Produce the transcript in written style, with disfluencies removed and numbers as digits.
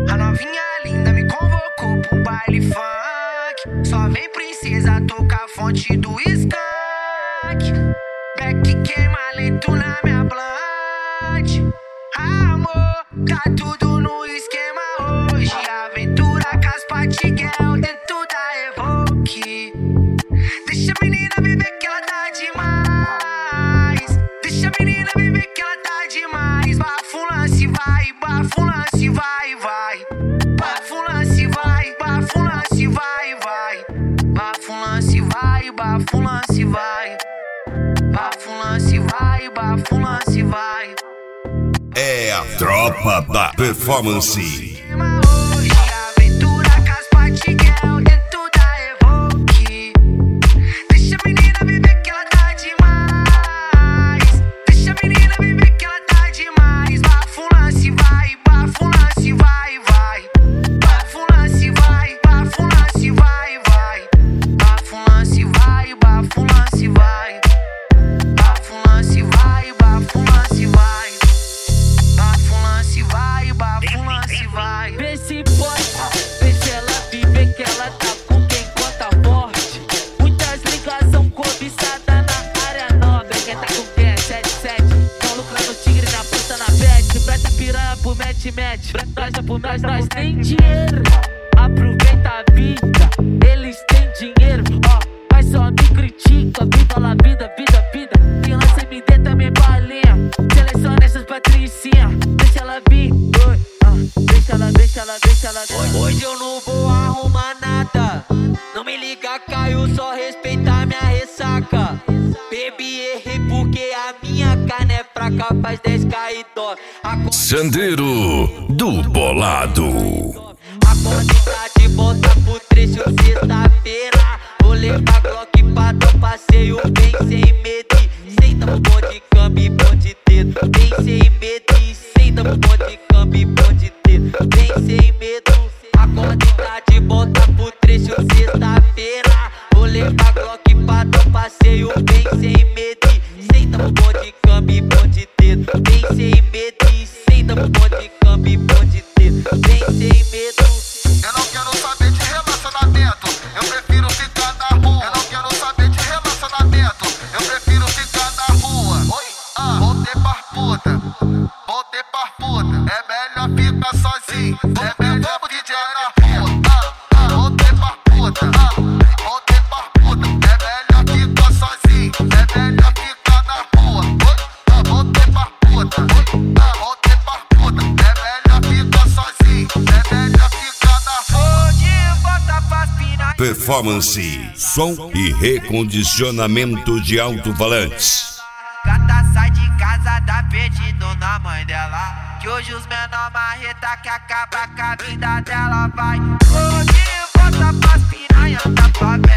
A novinha linda me convocou pro baile funk. Só vem princesa tocar a fonte do skunk. Beck queima lento na minha blunt. Amor, tá tudo no esquema hoje. Aventura com as Patiguel dentro da Evoque. Deixa a menina viver que ela tá demais. Deixa a menina viver que ela tá demais. Bafulance vai, bafulance vai, vai. Bafulance vai, bafulance vai, vai. Bafulance vai, bafulance vai. Bafulance vai, bafulance vai. É a tropa da performance. Hoje aventura com as Patiguel dentro da Evoque. Deixa a menina viver que ela tá demais. Deixa a menina viver que ela tá demais. Bafulance vai, bafulance vai, vai. Bafulance vai, bafulance vai, vai. Bafulance vai, bafulance vai. Bafulance vai, bafulance vai. Bafulance vai, bafulance vai. Vê se pode, vê se ela vive que ela tá com quem conta forte. Muitas ligação cobiçada na área nobre. Quem tá com quem é 77. Tão lucrando tigre na puta na bet. Presta piranha pro match. Presta pro nós tem dinheiro. Aproveita a vida, eles têm dinheiro. Ó, mas só me critica. Viva la vida, vida, vida. Quem lança MD também balinha. Seleciona essas patricinhas. Deixa ela vir, deixa ela. Hoje eu não vou arrumar nada. Não me liga, caiu, só respeitar minha ressaca. Bebi, errei porque a minha carne é fraca. Faz 10 e dó. Sandeiro do Bolado. Acorde tá de volta pro trecho sexta-feira. Vou levar Glock pra dar passeio bem sem medo. Senta pro bom de câmbio e bom de dedo. Bem sem medo. Senta pro bom de câmbio e bom de dedo. Bem sem medo. Acorde tá de volta pro trecho sexta-feira. Vou levar Glock pra dar passeio bem sem medo. Senta pro bom de câmbio e bom de dedo. Bem sem medo. Senta pro bom de câmbio e bom de dedo. Bem sem medo. Eu não quero saber de relacionamento, eu prefiro ficar na rua. Eu não quero saber de relacionamento, eu prefiro ficar na rua. Oi, voltei pra puta, voltei pra puta. É melhor ficar sozinho, é melhor DJ na rua. Voltei pra puta, voltei pra puta. É melhor ficar sozinho, é melhor ficar na rua. Oi, voltei pra puta, voltei pra puta. É melhor ficar sozinho, é melhor ficar na rua. Hoje volta pras piranha. Performance, som e recondicionamento de alto-falantes. Gata sai de casa, dá pedido na mãe dela. Que hoje os menor marreta que acaba com a vida dela vai. Hoje volta pras piranha da favela.